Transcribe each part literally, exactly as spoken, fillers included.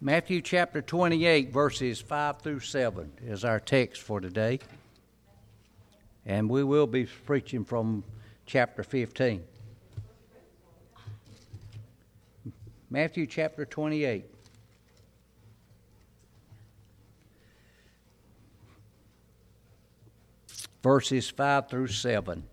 Matthew chapter twenty-eight, verses five through seven is our text for today. And we will be preaching from chapter fifteen. Matthew chapter twenty-eight. Verses five through seven.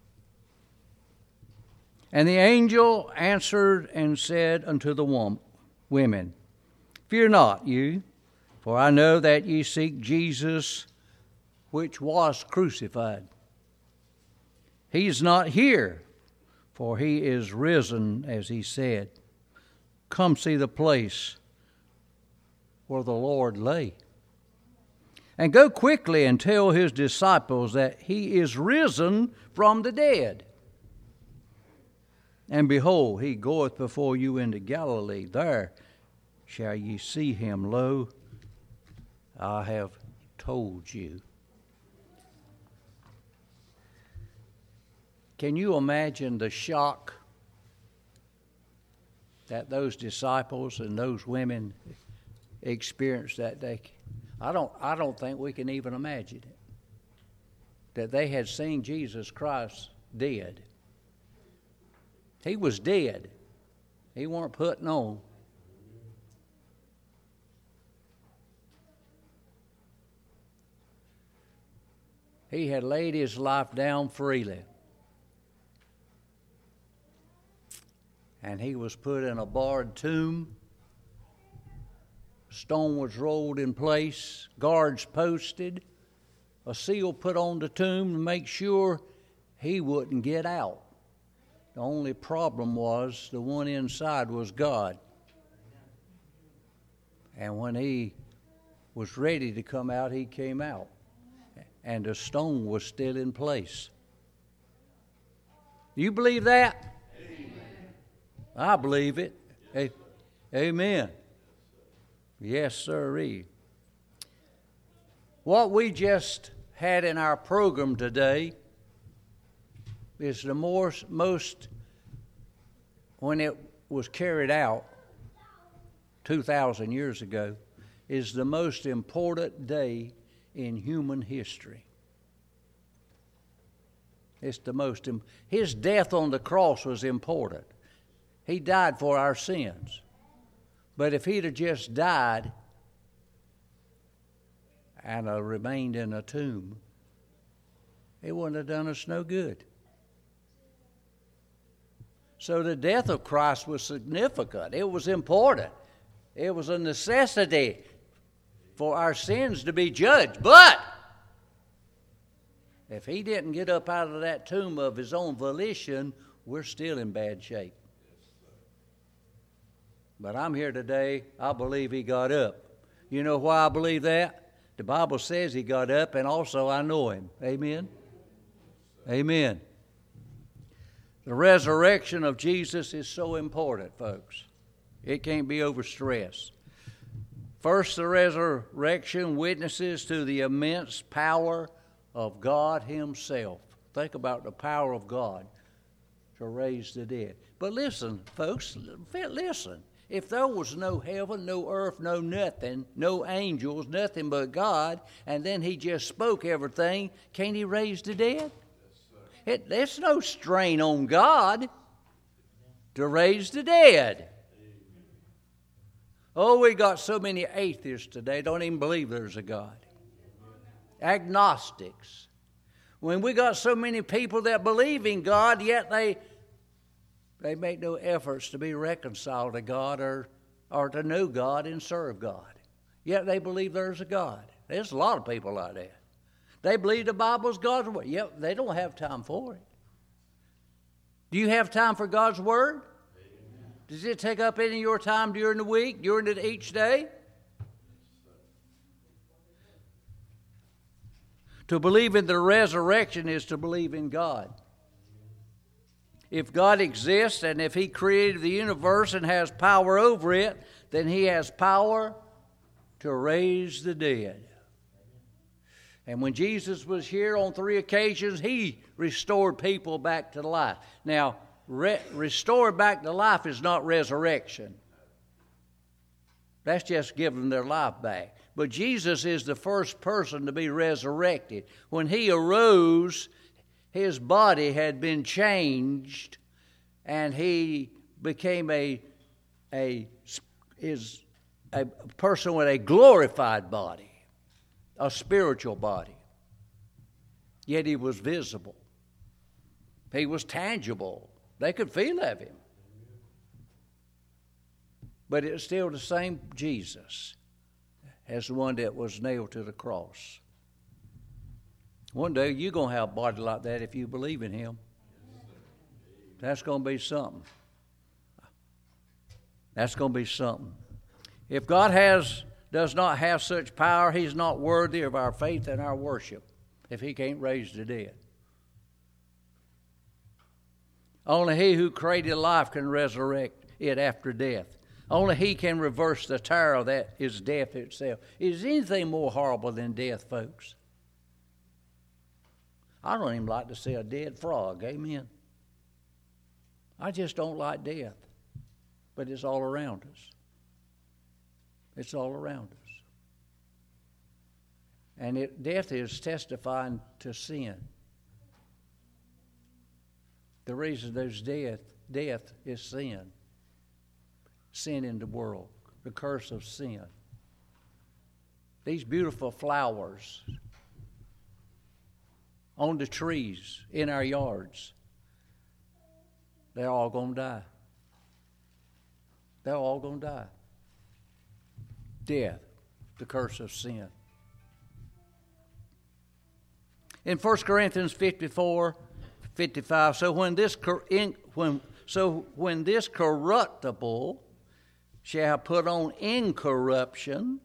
And the angel answered and said unto the wom- women, Fear not you, for I know that ye seek Jesus, which was crucified. He is not here, for he is risen, as he said. Come see the place where the Lord lay. And go quickly and tell his disciples that he is risen from the dead. And behold, he goeth before you into Galilee. There shall ye see him. Lo, I have told you. Can you imagine the shock that those disciples and those women experienced that day? I don't, I don't think we can even imagine it. That they had seen Jesus Christ dead. He was dead. He weren't putting on. He had laid his life down freely. And he was put in a barred tomb. Stone was rolled in place, guards posted, a seal put on the tomb to make sure he wouldn't get out. The only problem was the one inside was God. And when he was ready to come out, he came out. And the stone was still in place. Do you believe that? Amen. I believe it. Yes. Amen. Yes, sirree. What we just had in our program today is the more, most, when it was carried out two thousand years ago, is the most important day in human history. It's the most, his death on the cross was important. He died for our sins. But if he'd have just died and uh, remained in a tomb, it wouldn't have done us no good. So the death of Christ was significant. It was important. It was a necessity for our sins to be judged. But if he didn't get up out of that tomb of his own volition, we're still in bad shape. But I'm here today, I believe he got up. You know why I believe that? The Bible says he got up, and also I know him. Amen? Amen. The resurrection of Jesus is so important, folks. It can't be overstressed. First, the resurrection witnesses to the immense power of God himself. Think about the power of God to raise the dead. But listen, folks, listen. If there was no heaven, no earth, no nothing, no angels, nothing but God, and then he just spoke everything, can't he raise the dead? It, there's no strain on God to raise the dead. Oh, we got so many atheists today, don't even believe there's a God. Agnostics. When we got so many people that believe in God, yet they they make no efforts to be reconciled to God or, or to know God and serve God. Yet they believe there's a God. There's a lot of people like that. They believe the Bible's God's Word. Yep, they don't have time for it. Do you have time for God's Word? Does it take up any of your time during the week, during the, each day? To believe in the resurrection is to believe in God. If God exists and if he created the universe and has power over it, then he has power to raise the dead. And when Jesus was here on three occasions, he restored people back to life. Now, re- restored back to life is not resurrection. That's just giving their life back. But Jesus is the first person to be resurrected. When he arose, his body had been changed, and he became a, a, is a person with a glorified body, a spiritual body. Yet he was visible. He was tangible. They could feel of him. But it's still the same Jesus as the one that was nailed to the cross. One day you're going to have a body like that if you believe in him. That's going to be something. That's going to be something. If God has does not have such power, he's not worthy of our faith and our worship if he can't raise the dead. Only he who created life can resurrect it after death. Only he can reverse the terror that is death itself. Is anything more horrible than death, folks? I don't even like to see a dead frog, amen? I just don't like death. But it's all around us. It's all around us. And it, death is testifying to sin. The reason there's death, death is sin. Sin in the world, the curse of sin. These beautiful flowers on the trees in our yards, they're all going to die. They're all going to die. Death, the curse of sin. In First Corinthians fifty-four, fifty-five, so when this when so when this corruptible shall put on incorruption,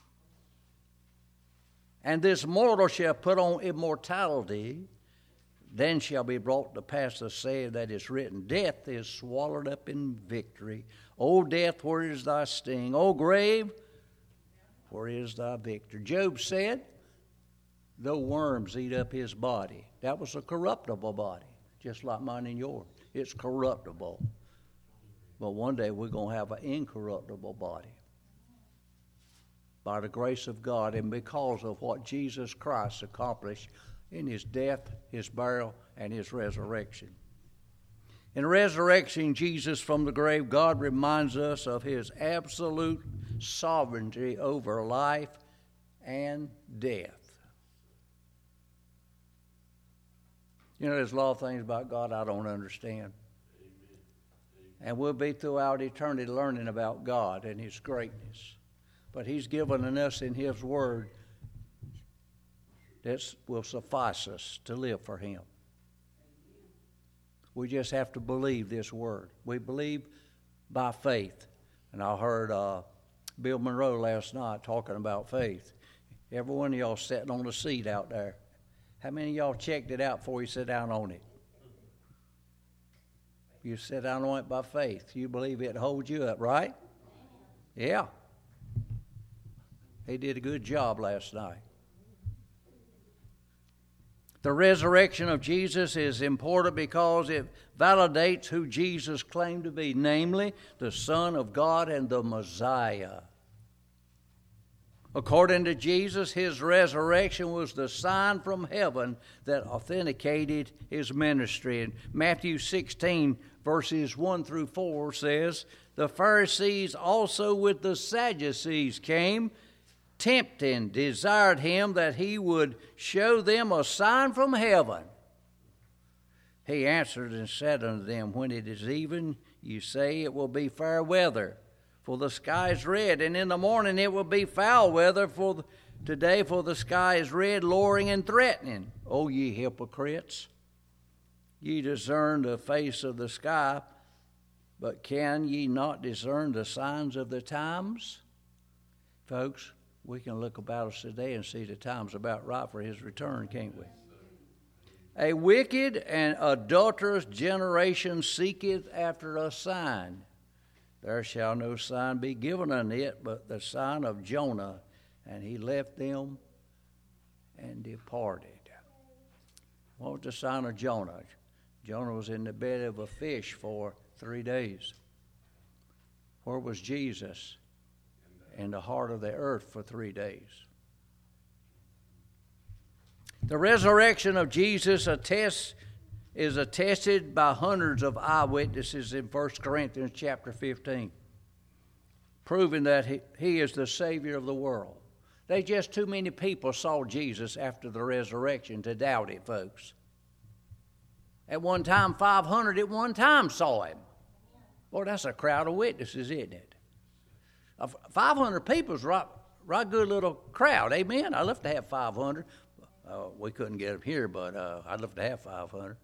and this mortal shall put on immortality, then shall be brought to pass the saying that is written, death is swallowed up in victory. O death, where is thy sting? O grave, where is thy victory? Job said, though worms eat up his body. That was a corruptible body, just like mine and yours. It's corruptible. But one day we're going to have an incorruptible body. By the grace of God and because of what Jesus Christ accomplished in his death, his burial, and his resurrection. In resurrecting Jesus from the grave, God reminds us of his absolute sovereignty over life and death. You know, there's a lot of things about God I don't understand. And we'll be throughout eternity learning about God and his greatness. But he's given us in his word that will suffice us to live for him. We just have to believe this word. We believe by faith. And I heard uh, Bill Monroe last night talking about faith. Every one of y'all sitting on the seat out there. How many of y'all checked it out before you sit down on it? You sit down on it by faith. You believe it holds you up, right? Yeah. He did a good job last night. The resurrection of Jesus is important because it validates who Jesus claimed to be, namely the Son of God and the Messiah. According to Jesus, his resurrection was the sign from heaven that authenticated his ministry. In Matthew sixteen, verses one through four says, the Pharisees also with the Sadducees came, tempting, desired him that he would show them a sign from heaven. He answered and said unto them, when it is even, you say it will be fair weather, for the sky is red, and in the morning it will be foul weather, for the, today for the sky is red, lowering and threatening. O ye hypocrites, ye discern the face of the sky, but can ye not discern the signs of the times? Folks, we can look about us today and see the time's about right for his return, can't we? A wicked and adulterous generation seeketh after a sign. There shall no sign be given unto it, but the sign of Jonah. And he left them and departed. What was the sign of Jonah? Jonah was in the bed of a fish for three days. Where was Jesus? in the heart of the earth for three days. The resurrection of Jesus attests, is attested by hundreds of eyewitnesses in First Corinthians chapter fifteen, proving that he, he is the Savior of the world. There's just too many people saw Jesus after the resurrection to doubt it, folks. At one time, five hundred at one time saw him. Boy, that's a crowd of witnesses, isn't it? five hundred people's right, right good little crowd, amen? I'd love to have five hundred. Uh, we couldn't get them here, but uh, I'd love to have five hundred.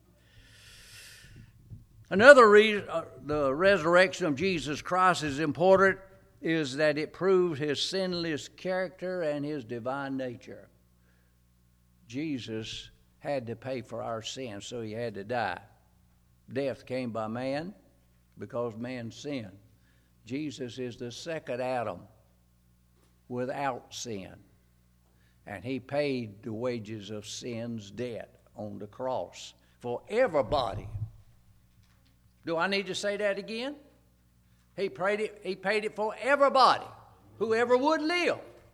Another reason uh, the resurrection of Jesus Christ is important is that it proves his sinless character and his divine nature. Jesus had to pay for our sins, so he had to die. Death came by man because man sinned. Jesus is the second Adam without sin. And he paid the wages of sin's debt on the cross for everybody. Do I need to say that again? He paid it, he paid it for everybody, whoever would live.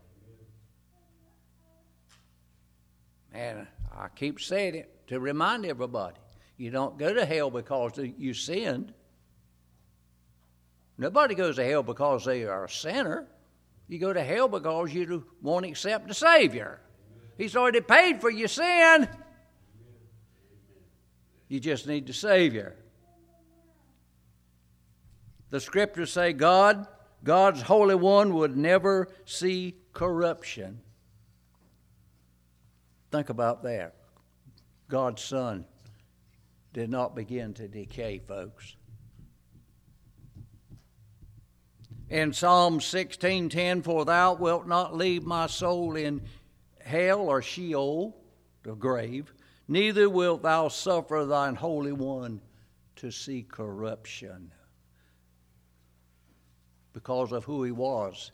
And I keep saying it to remind everybody, you don't go to hell because you sinned. Nobody goes to hell because they are a sinner. You go to hell because you won't accept the Savior. He's already paid for your sin. You just need the Savior. The scriptures say God, God's Holy One would never see corruption. Think about that. God's Son did not begin to decay, folks. In Psalm sixteen ten, for thou wilt not leave my soul in hell or Sheol, the grave, neither wilt thou suffer thine Holy One to see corruption. Because of who he was,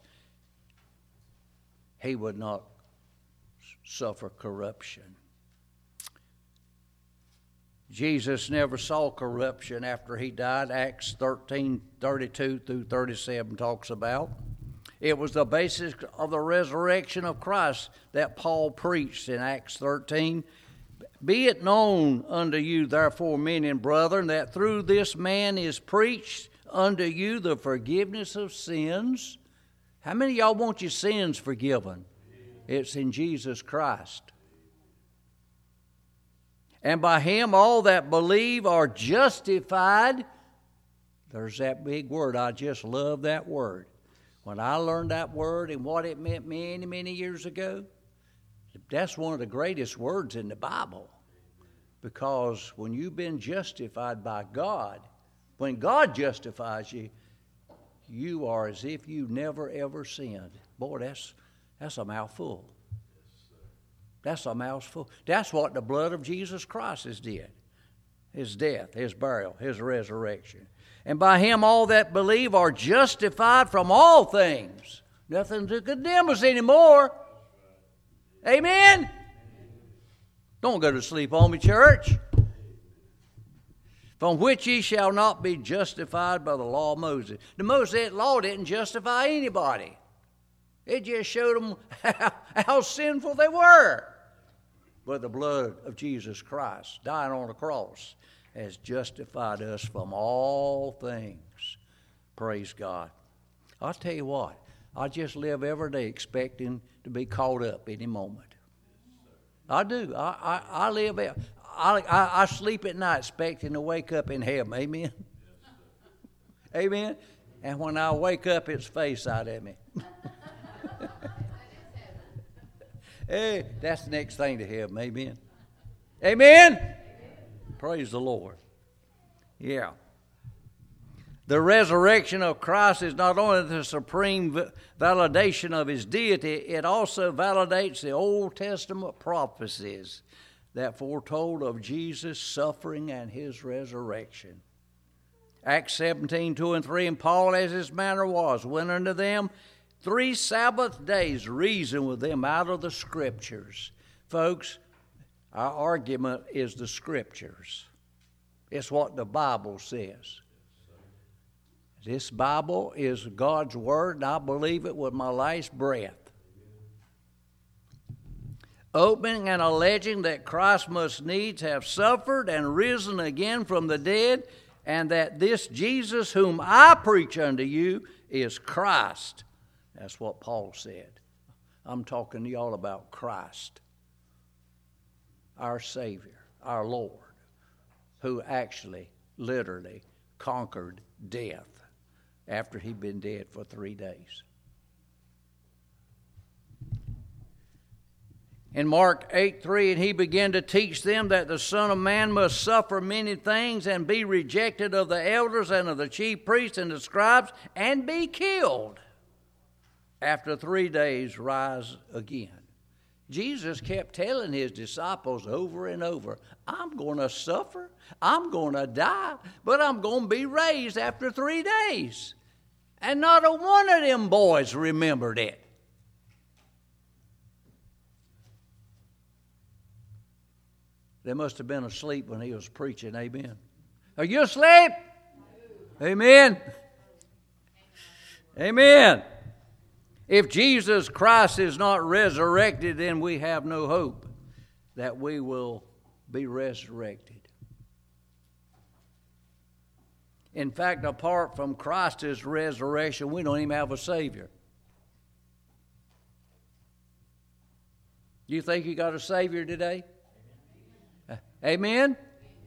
he would not suffer corruption. Jesus never saw corruption after he died. Acts thirteen thirty-two through thirty-seven talks about. It was the basis of the resurrection of Christ that Paul preached in Acts thirteen. Be it known unto you, therefore, men and brethren, that through this man is preached unto you the forgiveness of sins. How many of y'all want your sins forgiven? It's in Jesus Christ. And by him all that believe are justified. There's that big word. I just love that word. When I learned that word and what it meant many, many years ago, that's one of the greatest words in the Bible. Because when you've been justified by God, when God justifies you, you are as if you never ever sinned. Boy, that's that's a mouthful. That's a mouthful. That's what the blood of Jesus Christ has did. His death, his burial, his resurrection. And by him all that believe are justified from all things. Nothing to condemn us anymore. Amen? Don't go to sleep on me, church. From which ye shall not be justified by the law of Moses. The Mosaic law didn't justify anybody. It just showed them how, how sinful they were. But the blood of Jesus Christ, dying on the cross, has justified us from all things. Praise God. I'll tell you what, I just live every day expecting to be caught up any moment. I do. I, I, I live, I, I, I sleep at night expecting to wake up in heaven. Amen? Amen? And when I wake up, it's face out at me. Hey, that's the next thing to heaven. Amen. Amen? Amen. Praise the Lord. Yeah. The resurrection of Christ is not only the supreme validation of his deity, it also validates the Old Testament prophecies that foretold of Jesus' suffering and his resurrection. Acts seventeen, two and three, and Paul, as his manner was, went unto them three Sabbath days, reasoned with them out of the Scriptures. Folks, our argument is the Scriptures. It's what the Bible says. This Bible is God's Word, and I believe it with my last breath. Opening and alleging that Christ must needs have suffered and risen again from the dead, and that this Jesus whom I preach unto you is Christ. That's what Paul said. I'm talking to y'all about Christ, our Savior, our Lord, who actually, literally conquered death after he'd been dead for three days. In Mark eight three, and he began to teach them that the Son of Man must suffer many things and be rejected of the elders and of the chief priests and the scribes and be killed. After three days, rise again. Jesus kept telling his disciples over and over, I'm going to suffer, I'm going to die, but I'm going to be raised after three days. And not a one of them boys remembered it. They must have been asleep when he was preaching. Amen. Are you asleep? Amen. Amen. If Jesus Christ is not resurrected, then we have no hope that we will be resurrected. In fact, apart from Christ's resurrection, we don't even have a Savior. Do you think you got a Savior today? Amen?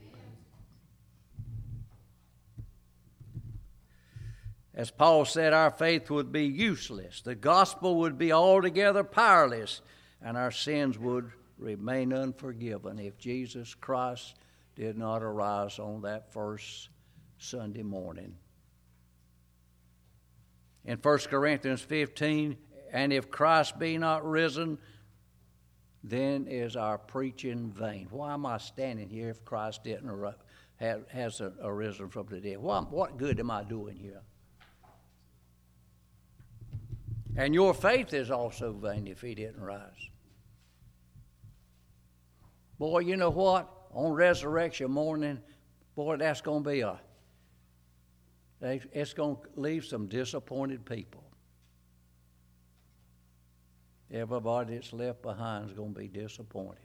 As Paul said, our faith would be useless. The gospel would be altogether powerless, and our sins would remain unforgiven if Jesus Christ did not arise on that first Sunday morning. In First Corinthians fifteen, and if Christ be not risen, then is our preaching vain. Why am I standing here if Christ didn't ar- have, has arisen from the dead? What, what good am I doing here? And your faith is also vain if he didn't rise. Boy, you know what? On resurrection morning, boy, that's going to be a, it's going to leave some disappointed people. Everybody that's left behind is going to be disappointed.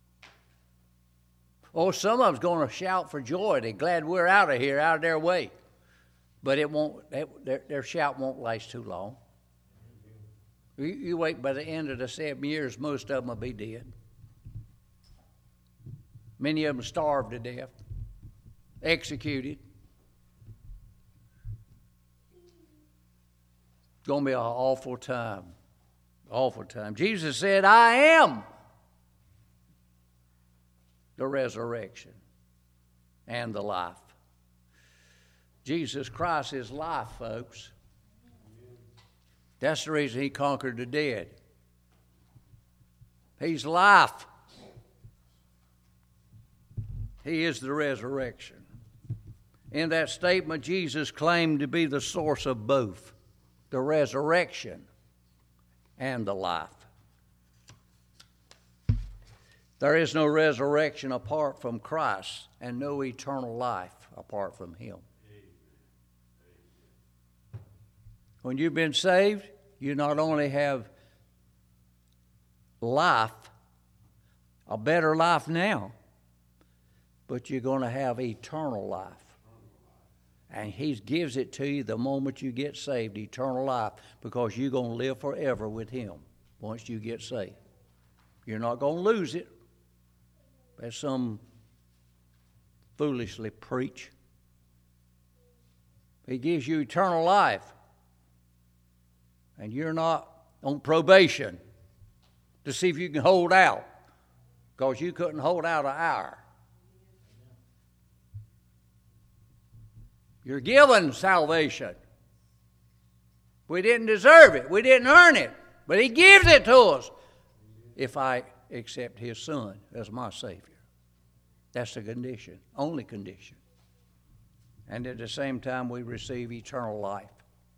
Oh, some of them's going to shout for joy. They're glad we're out of here, out of their way. But it won't. Their, their shout won't last too long. You, you wait by the end of the seven years, most of them will be dead. Many of them starved to death, executed. It's going to be an awful time. Awful time. Jesus said, I am the resurrection and the life. Jesus Christ is life, folks. That's the reason he conquered the dead. He's life. He is the resurrection. In that statement, Jesus claimed to be the source of both the resurrection and the life. There is no resurrection apart from Christ and no eternal life apart from him. When you've been saved, you not only have life, a better life now, but you're going to have eternal life. And he gives it to you the moment you get saved, eternal life, because you're going to live forever with him once you get saved. You're not going to lose it, as some foolishly preach. He gives you eternal life, and you're not on probation to see if you can hold out, because you couldn't hold out an hour. You're given salvation. We didn't deserve it. We didn't earn it. But he gives it to us if I accept his Son as my Savior. That's the condition, only condition. And at the same time, we receive eternal life.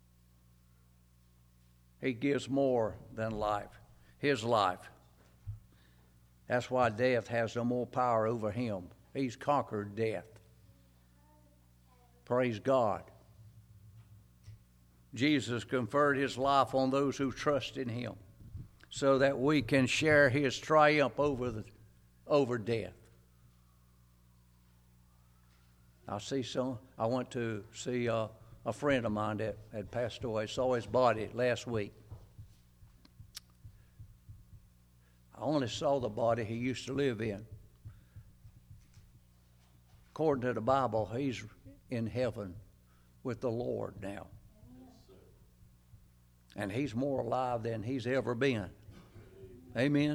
He gives more than life, his life. That's why death has no more power over him. He's conquered death. Praise God. Jesus conferred his life on those who trust in him so that we can share his triumph over, the, over death. I see some. I went to see uh, a friend of mine that had passed away. Saw his body last week. I only saw the body he used to live in. According to the Bible, he's in heaven with the Lord now. And he's more alive than he's ever been. Amen?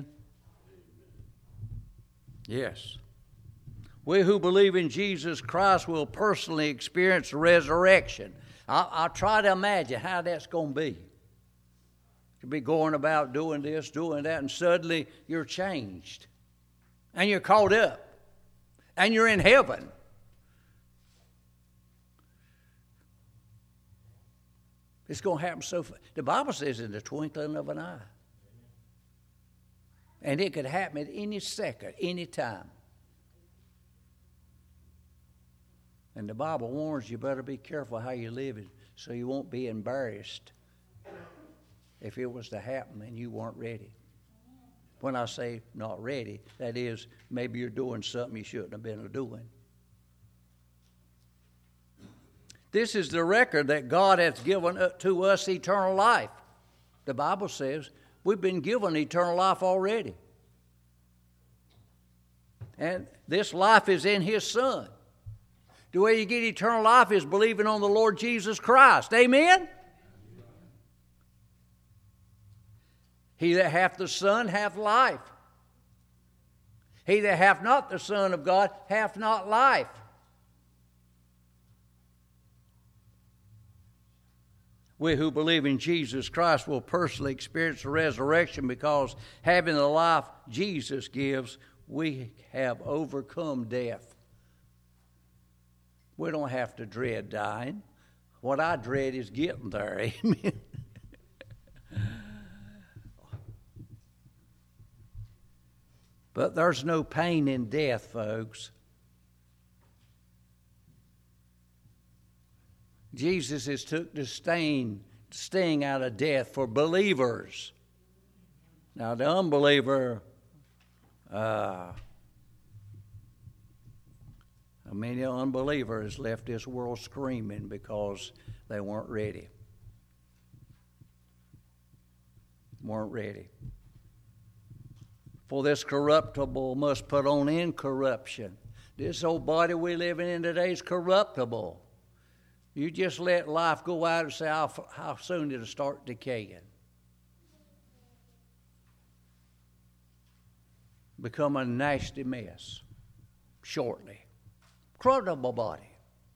Yes. We who believe in Jesus Christ will personally experience the resurrection. I, I try to imagine how that's going to be. You'll be going about doing this, doing that, and suddenly you're changed. And you're caught up. And you're in heaven. It's going to happen so fast. The Bible says in the twinkling of an eye. And it could happen at any second, any time. And the Bible warns you better be careful how you live it so you won't be embarrassed if it was to happen and you weren't ready. When I say not ready, that is, maybe you're doing something you shouldn't have been doing. This is the record that God hath given to us eternal life. The Bible says we've been given eternal life already. And this life is in his Son. The way you get eternal life is believing on the Lord Jesus Christ. Amen? He that hath the Son hath life. He that hath not the Son of God hath not life. We who believe in Jesus Christ will personally experience the resurrection because having the life Jesus gives, we have overcome death. We don't have to dread dying. What I dread is getting there. Amen. But there's no pain in death, folks. Jesus has took the sting, sting out of death for believers. Now, the unbeliever, uh, I mean, the unbeliever has left this world screaming because they weren't ready. Weren't ready. For this corruptible must put on incorruption. This old body we living in today is corruptible. You just let life go out and say, how, how soon did it start decaying? Become a nasty mess shortly. Corruptible body.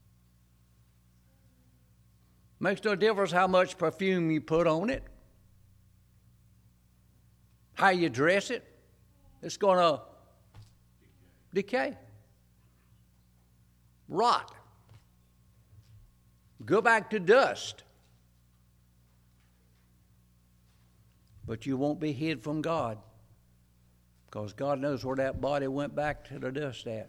Makes no difference how much perfume you put on it, how you dress it. It's going to decay, rot, go back to dust. But you won't be hid from God because God knows where that body went back to the dust at.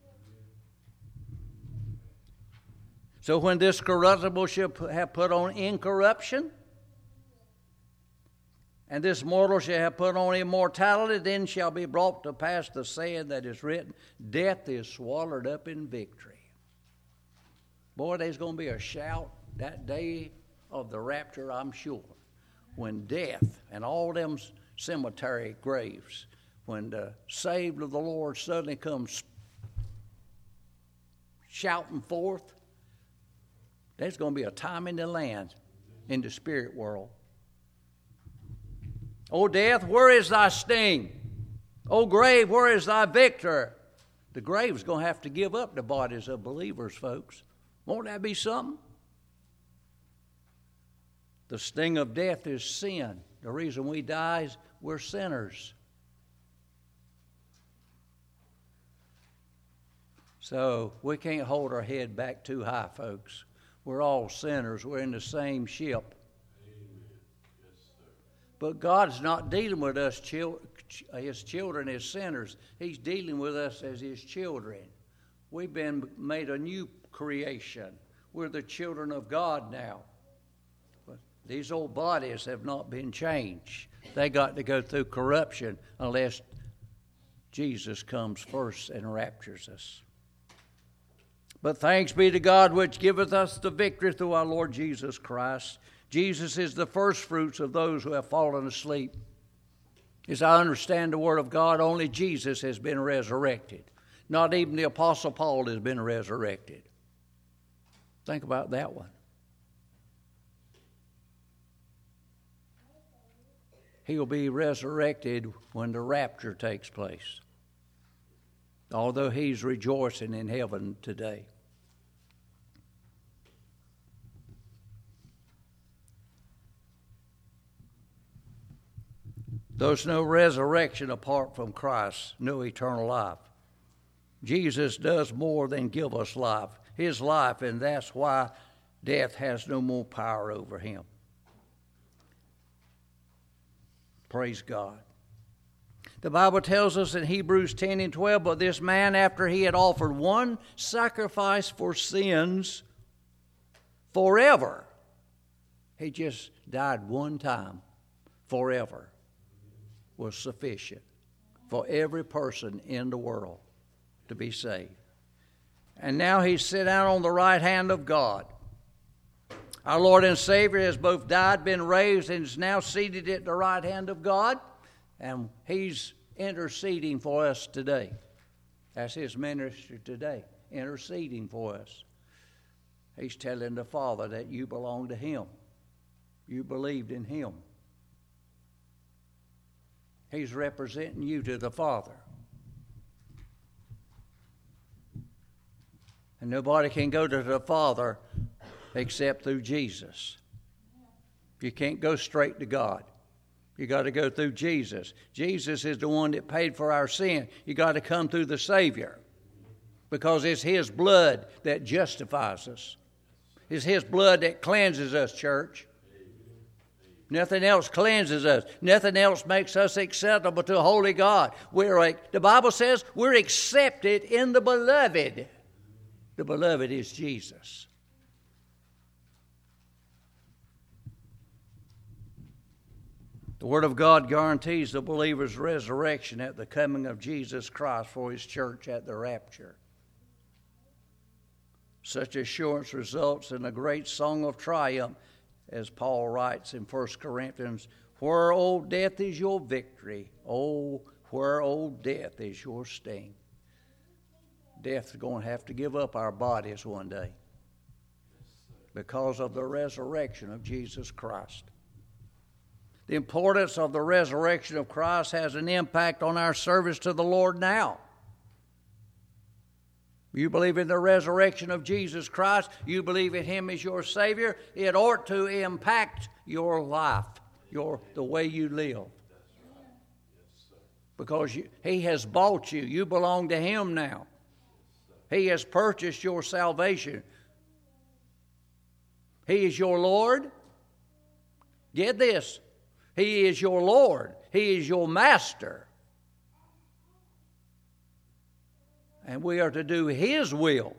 So when this corruptible shall have put on incorruption, and this mortal shall have put on immortality, then shall be brought to pass the saying that is written, death is swallowed up in victory. Boy, there's going to be a shout that day of the rapture, I'm sure, when death and all them cemetery graves, when the saved of the Lord suddenly comes shouting forth, there's going to be a time in the land, in the spirit world. O death, where is thy sting? O grave, where is thy victor? The grave's going to have to give up the bodies of believers, folks. Won't that be something? The sting of death is sin. The reason we die is we're sinners. So we can't hold our head back too high, folks. We're all sinners. We're in the same ship. But God's not dealing with us, his children, as sinners. He's dealing with us as his children. We've been made a new creation. We're the children of God now. These old bodies have not been changed. They got to go through corruption unless Jesus comes first and raptures us. But thanks be to God which giveth us the victory through our Lord Jesus Christ. Jesus is the first fruits of those who have fallen asleep. As I understand the Word of God, only Jesus has been resurrected. Not even the Apostle Paul has been resurrected. Think about that one. He will be resurrected when the rapture takes place, although he's rejoicing in heaven today. There's no resurrection apart from Christ, no eternal life. Jesus does more than give us life, his life, and that's why death has no more power over him. Praise God. The Bible tells us in Hebrews ten and twelve, but this man, after he had offered one sacrifice for sins forever, he just died one time forever, was sufficient for every person in the world to be saved. And now he's sit down on the right hand of God. Our Lord and Savior has both died, been raised, and is now seated at the right hand of God. And he's interceding for us today. That's his ministry today, interceding for us. He's telling the Father that you belong to him. You believed in him. He's representing you to the Father. And nobody can go to the Father except through Jesus. You can't go straight to God. You got to go through Jesus. Jesus is the one that paid for our sin. You got to come through the Savior, because it's his blood that justifies us. It's his blood that cleanses us, church. Nothing else cleanses us. Nothing else makes us acceptable to a holy God. We're like, the Bible says we're accepted in the beloved. The beloved is Jesus. The Word of God guarantees the believer's resurrection at the coming of Jesus Christ for his church at the rapture. Such assurance results in a great song of triumph, as Paul writes in First Corinthians, where, O death, is your victory? Oh, where, O death, is your sting? Death's going to have to give up our bodies one day because of the resurrection of Jesus Christ. The importance of the resurrection of Christ has an impact on our service to the Lord now. You believe in the resurrection of Jesus Christ, you believe in him as your Savior, it ought to impact your life, your the way you live. Because you, he has bought you. You belong to him now. He has purchased your salvation. He is your Lord. Get this. He is your Lord. He is your master. And we are to do his will.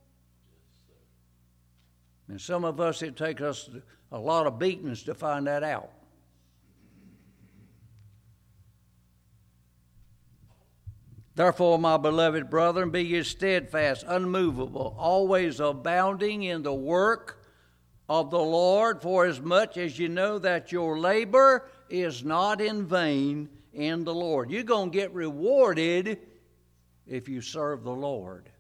And some of us, it takes us a lot of beatings to find that out. Therefore, my beloved brethren, be ye steadfast, unmovable, always abounding in the work of the Lord, for as much as you know that your labor is not in vain in the Lord. You're going to get rewarded if you serve the Lord.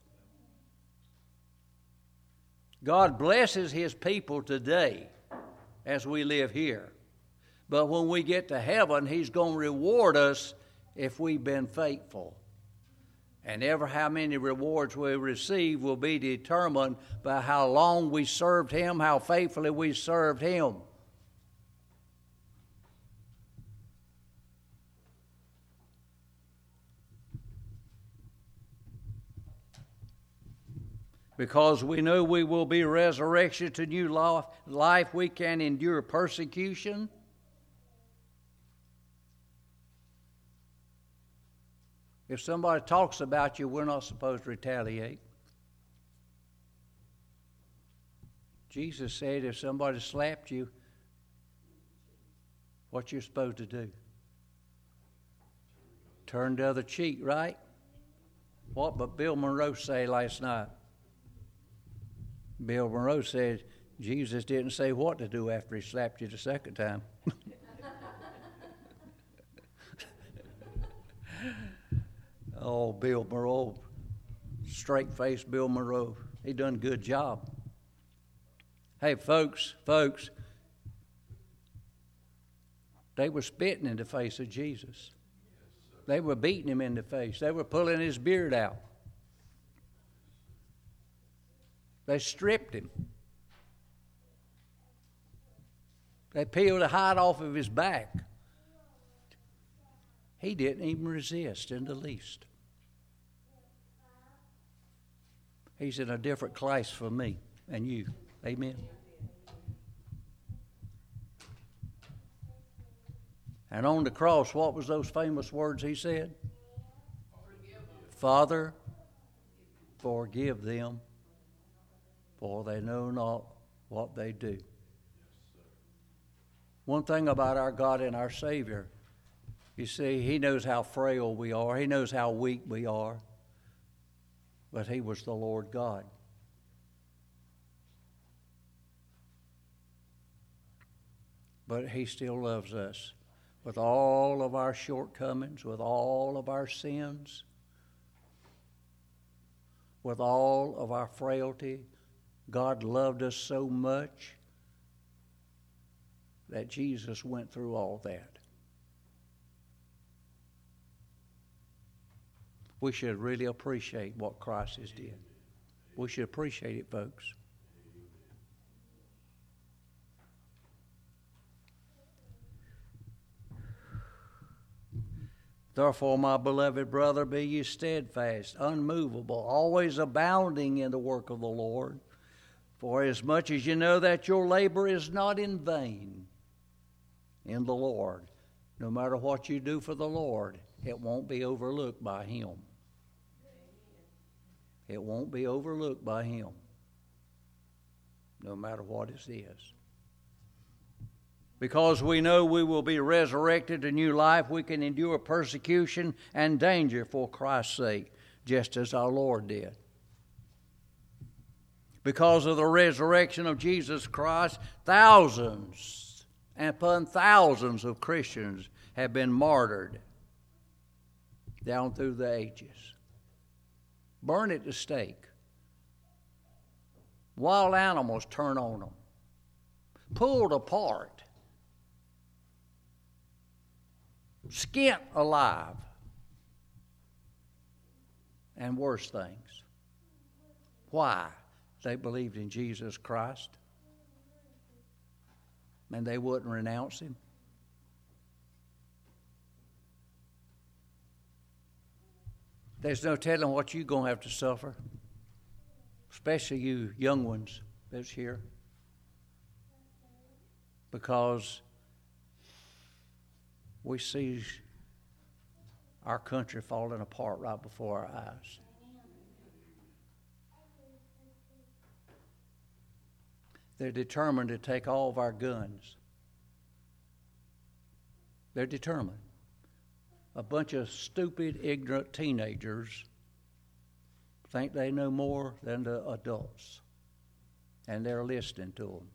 God blesses his people today as we live here. But when we get to heaven, he's going to reward us if we've been faithful. And ever how many rewards we receive will be determined by how long we served him, how faithfully we served him. Because we know we will be resurrected to new life, we can endure persecution. If somebody talks about you, we're not supposed to retaliate. Jesus said if somebody slapped you, What you're supposed to do? Turn the other cheek, right? What but Bill Monroe say last night? Bill Monroe said Jesus didn't say what to do after he slapped you the second time. Oh, Bill Monroe, straight-faced Bill Monroe. He done a good job. Hey, folks, folks, they were spitting in the face of Jesus. They were beating him in the face. They were pulling his beard out. They stripped him. They peeled the hide off of his back. He didn't even resist in the least. He's in a different class from me and you. Amen. And on the cross, what was those famous words he said? Forgive Father, forgive them, for they know not what they do. One thing about our God and our Savior, you see, he knows how frail we are. He knows how weak we are. But he was the Lord God. But he still loves us with all of our shortcomings, with all of our sins, with all of our frailty. God loved us so much that Jesus went through all that. We should really appreciate what Christ has did. We should appreciate it, folks. Therefore, my beloved brother, be ye steadfast, unmovable, always abounding in the work of the Lord. For as much as you know that your labor is not in vain in the Lord, no matter what you do for the Lord, it won't be overlooked by Him. It won't be overlooked by Him, no matter what it is. Because we know we will be resurrected to new life, we can endure persecution and danger for Christ's sake, just as our Lord did. Because of the resurrection of Jesus Christ, thousands and upon thousands of Christians have been martyred down through the ages. Burned at the stake. Wild animals turn on them. Pulled apart. Skinned alive. And worse things. Why? They believed in Jesus Christ. And they wouldn't renounce Him. There's no telling what you're going to have to suffer, especially you young ones that's here, because we see our country falling apart right before our eyes. They're determined to take all of our guns. They're determined. A bunch of stupid, ignorant teenagers think they know more than the adults, and they're listening to them.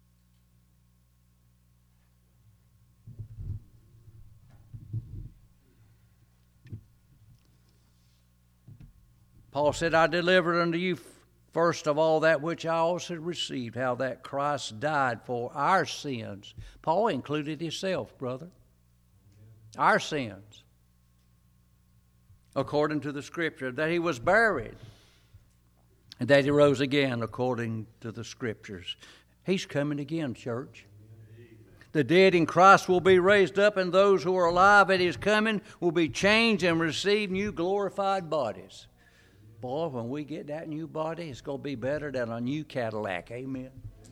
Paul said, I delivered unto you first of all that which I also received, how that Christ died for our sins. Paul included himself, brother. Our sins. According to the Scripture, that He was buried, and that He rose again according to the Scriptures. He's coming again, church. The dead in Christ will be raised up, and those who are alive at His coming will be changed and receive new glorified bodies. Boy, when we get that new body, it's going to be better than a new Cadillac. Amen.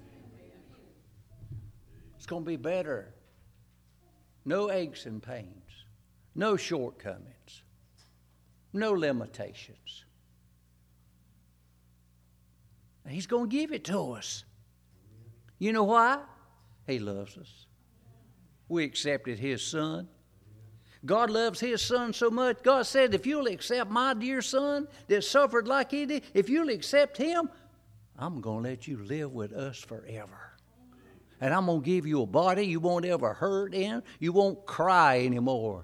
It's going to be better. No aches and pains. No shortcomings. No limitations. He's going to give it to us. You know why? He loves us. We accepted His Son. God loves His Son so much. God said, if you'll accept my dear Son that suffered like He did, if you'll accept Him, I'm going to let you live with us forever. And I'm going to give you a body you won't ever hurt in. You won't cry anymore.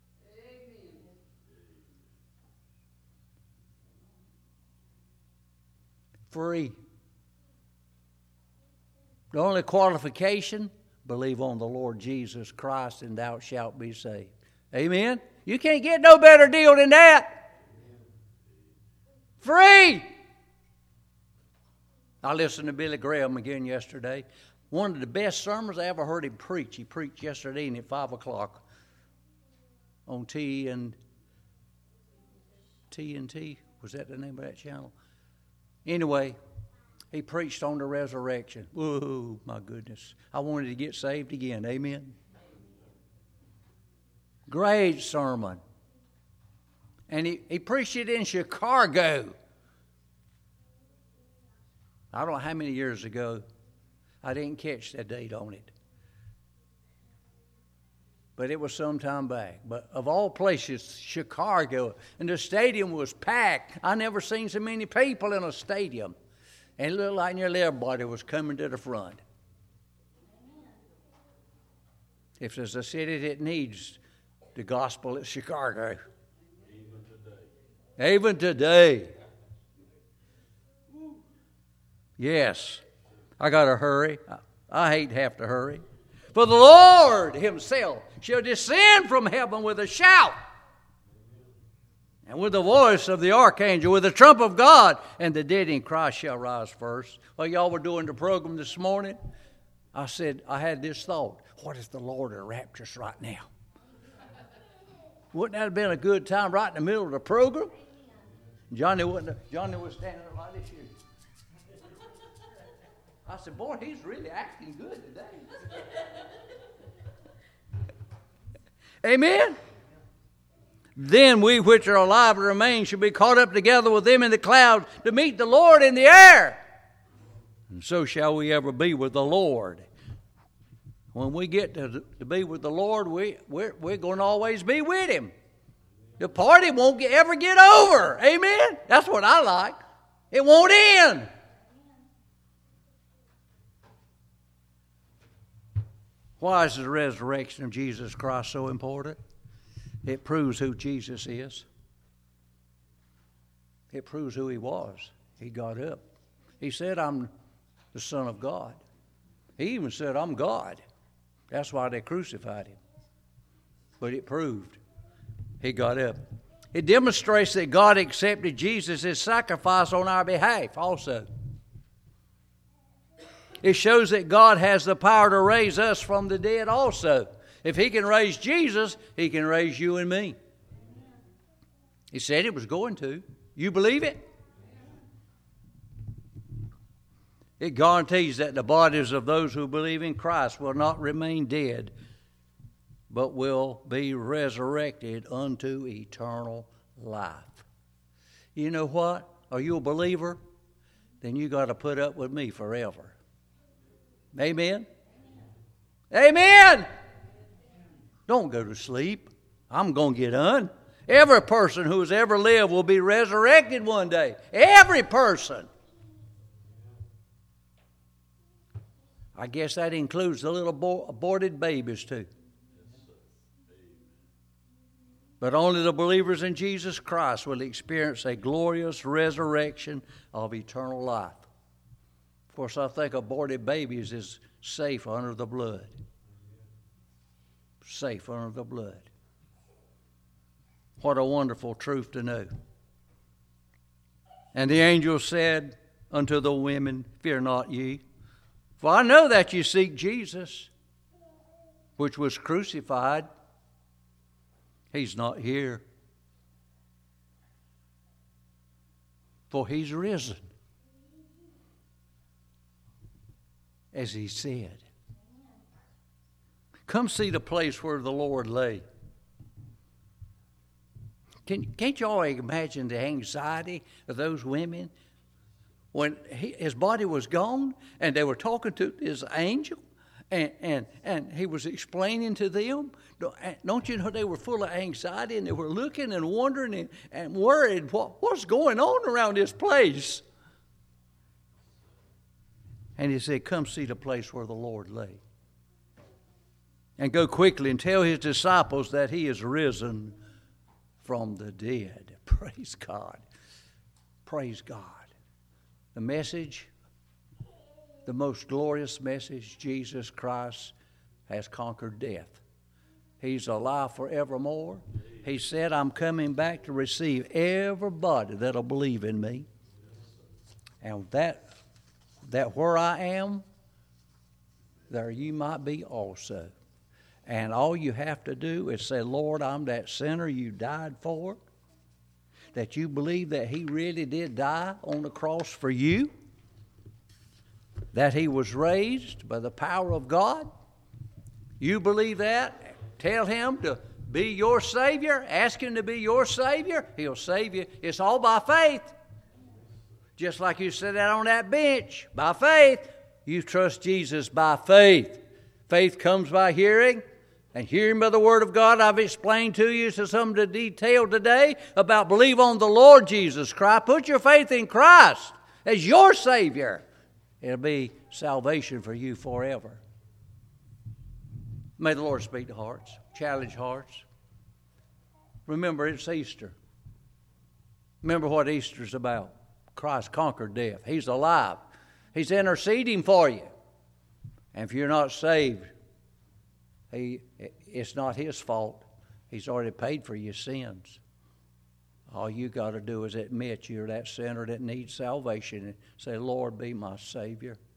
Free. The only qualification, believe on the Lord Jesus Christ and thou shalt be saved. Amen? You can't get no better deal than that. Free. I listened to Billy Graham again yesterday. One of the best sermons I ever heard him preach. He preached yesterday at five o'clock on T and T and T. Was that the name of that channel? Anyway, he preached on the resurrection. Whoa, my goodness. I wanted to get saved again. Amen. Great sermon. And he, he preached it in Chicago. I don't know how many years ago. I didn't catch that date on it. But it was some time back. But of all places, Chicago. And the stadium was packed. I never seen so many people in a stadium. And it looked like nearly everybody was coming to the front. If there's a city that needs the gospel, it's Chicago. Even today. Even today. Yes. I got to hurry. I hate to have to hurry. For the Lord Himself shall descend from heaven with a shout, and with the voice of the archangel, with the trump of God, and the dead in Christ shall rise first. While y'all were doing the program this morning, I said, I had this thought. What if the Lord are rapturous right now? Wouldn't that have been a good time right in the middle of the program? Johnny wouldn't. Johnny was standing there like this here. I said, boy, he's really acting good today. Amen? Then we which are alive and remain shall be caught up together with them in the clouds to meet the Lord in the air. And so shall we ever be with the Lord. When we get to, to be with the Lord, we, we're, we're going to always be with Him. The party won't get, ever get over. Amen? That's what I like. It won't end. Why is the resurrection of Jesus Christ so important? It proves who Jesus is. It proves who He was. He got up. He said, I'm the Son of God. He even said, I'm God. That's why they crucified Him. But it proved He got up. It demonstrates that God accepted Jesus' sacrifice on our behalf also. It shows that God has the power to raise us from the dead also. If He can raise Jesus, He can raise you and me. He said He was going to. You believe it? It guarantees that the bodies of those who believe in Christ will not remain dead, but will be resurrected unto eternal life. You know what? Are you a believer? Then you got to put up with me forever. Amen? Amen! Don't go to sleep. I'm going to get on. Every person who has ever lived will be resurrected one day. Every person. I guess that includes the little bo- aborted babies too. But only the believers in Jesus Christ will experience a glorious resurrection of eternal life. Of course, I think aborted babies is safe under the blood. Safe under the blood. What a wonderful truth to know. And the angel said unto the women, Fear not ye, for I know that ye seek Jesus, which was crucified. He's not here, for He's risen, as He said. Come see the place where the Lord lay. Can, can't you all imagine the anxiety of those women when he, his body was gone and they were talking to his angel And, and, and he was explaining to them, don't you know they were full of anxiety and they were looking and wondering and, and worried, what, what's going on around this place? And he said, come see the place where the Lord lay. And go quickly and tell his disciples that he is risen from the dead. Praise God. Praise God. The message, the most glorious message, Jesus Christ has conquered death. He's alive forevermore. He said, I'm coming back to receive everybody that'll believe in me. And that, that where I am, there you might be also. And all you have to do is say, Lord, I'm that sinner you died for. That you believe that he really did die on the cross for you. That he was raised by the power of God. You believe that? Tell him to be your Savior. Ask him to be your Savior. He'll save you. It's all by faith. Just like you sat out on that bench. By faith. You trust Jesus by faith. Faith comes by hearing. And hearing by the Word of God, I've explained to you some of the detail today about believe on the Lord Jesus Christ. Put your faith in Christ as your Savior. It'll be salvation for you forever. May the Lord speak to hearts, challenge hearts. Remember, it's Easter. Remember what Easter's about. Christ conquered death. He's alive. He's interceding for you. And if you're not saved, He, it's not his fault. He's already paid for your sins. All you got to do is admit you're that sinner that needs salvation and say, Lord, be my Savior.